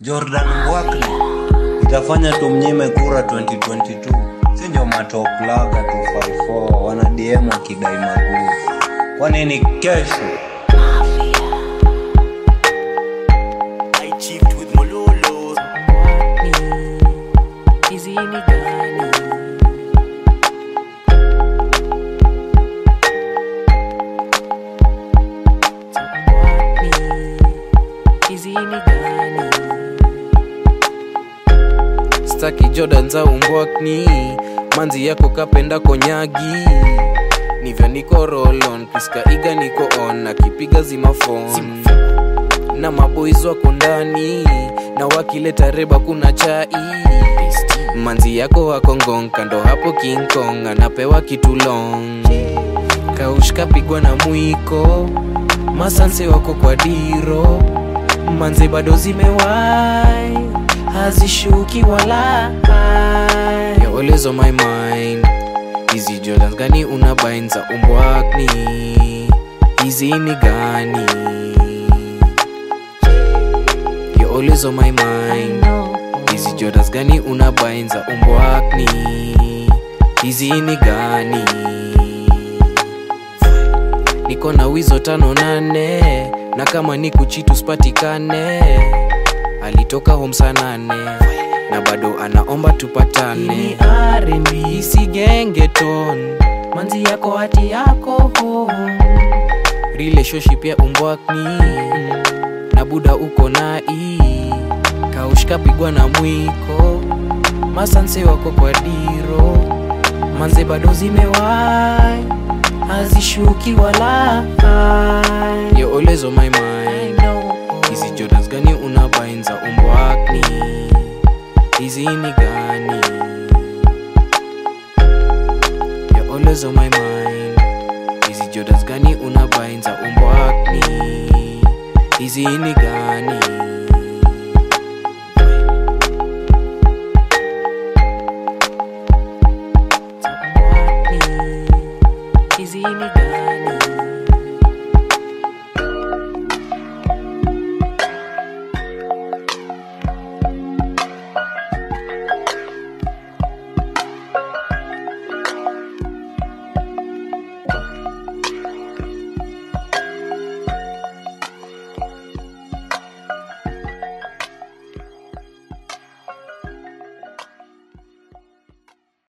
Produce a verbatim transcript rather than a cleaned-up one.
Jordan Mwakli itafanya tumnyime kura twenty twenty-two. Si ndio matoplaga two five four wana D M wakidai maguvu. Kwa nini kesho? I chiefed with Mololo. Easy ni gani? Easy ni gani? Staki Jordan za umbwakni, manzi yako kapenda konyagi. Nivya niko roll on, piska iga niko on, nakipiga zima phone. Na maboys wako ndani, na wakileta reba kuna chai. Manzi yako wako ngong, kando hapo King Kong, anapewa kitu long. Kaushka pigwa na mwiko, masanse wako kwa diro. Manzi bado zimewai, hazishuki wala. You're always on my mind. Hizi Jordans gani unabain za umbwakni? Hizi ni gani? You're always on my mind. Hizi Jordans gani unabain za umbwakni? Hizi ni gani? Niko na wizo tano nane, na kama ni kuchitu spatikane. Alitoka home saa nane, na bado anaomba tupatane. Ni R and B si gengeton, manzi yako hati yako home. Relationship ya umbwakni, na buda uko na i. Kaushka pigwa na mwiko, masanse wako kwa diro. Manze bado zimewai, hazishuki wala. You're always on my mind. Hizi Jordans gani unabain za umbwakni? Hizi ni gani? You're always on my mind. Hizi Jordans gani unabain za umbwakni? Hizi ni gani?